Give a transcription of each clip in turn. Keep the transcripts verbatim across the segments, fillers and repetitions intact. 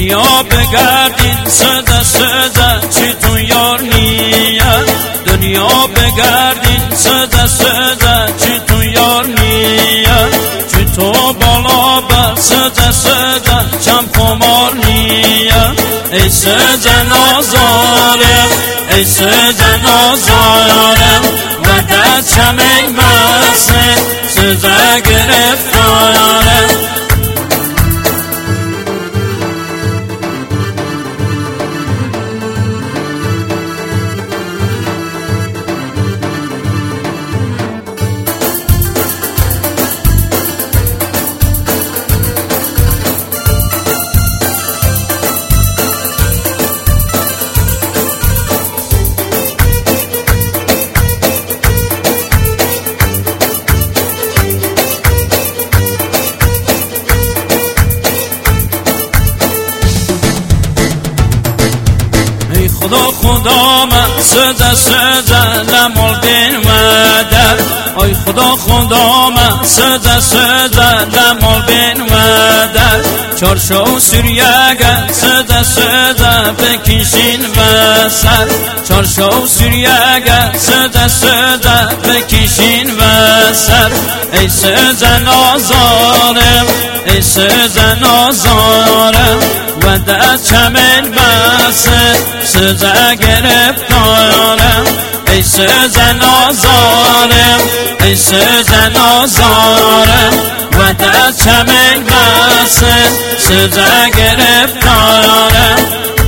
دنیا بگردین سده سده چی تو یار نیه دنیا بگردین سده سده چی تو یار نیه چی تو بالا بر سده سده چم خمار نیه ای سده نازارم ای سده نازارم و در چمه مسه سده گرفتارم خدا خدا من سده سده لمال بین مدر آی خدا خدا من سده سده لمال بین مدر چارشو سریگه سده سده بکشین وسر چارشو سریگه سده سده بکشین وسر ای سده نازارم ای سده نازارم و در چمن بسه سده گرفتارم ای سده نازارم ای سده نازارم و در چمن بسه سده گرفتارم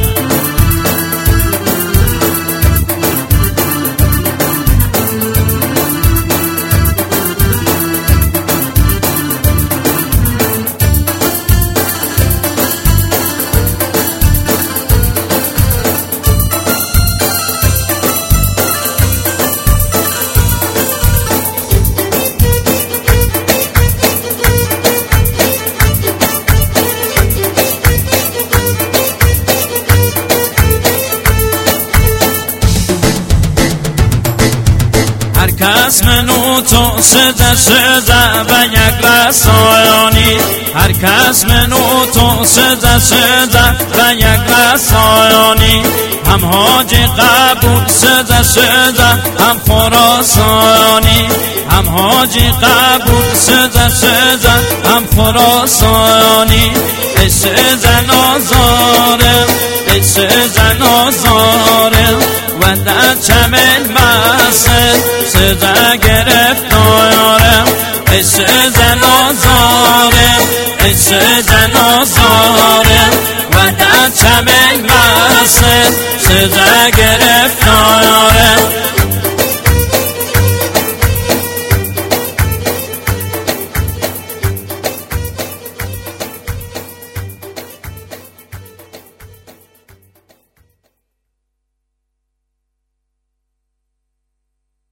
کس منو تو سده سده و یک رسایانی هر کس منو تو سده سده و یک رسایانی هم حاج قبول سده سده هم خراسانی هم حاج قبول سده سده هم خراسانی ای سده نازارم ای سده نازارم و در چمن بسه سده گرفتارم ای سده نازارم ای سده نازارم و در چمن بسه سده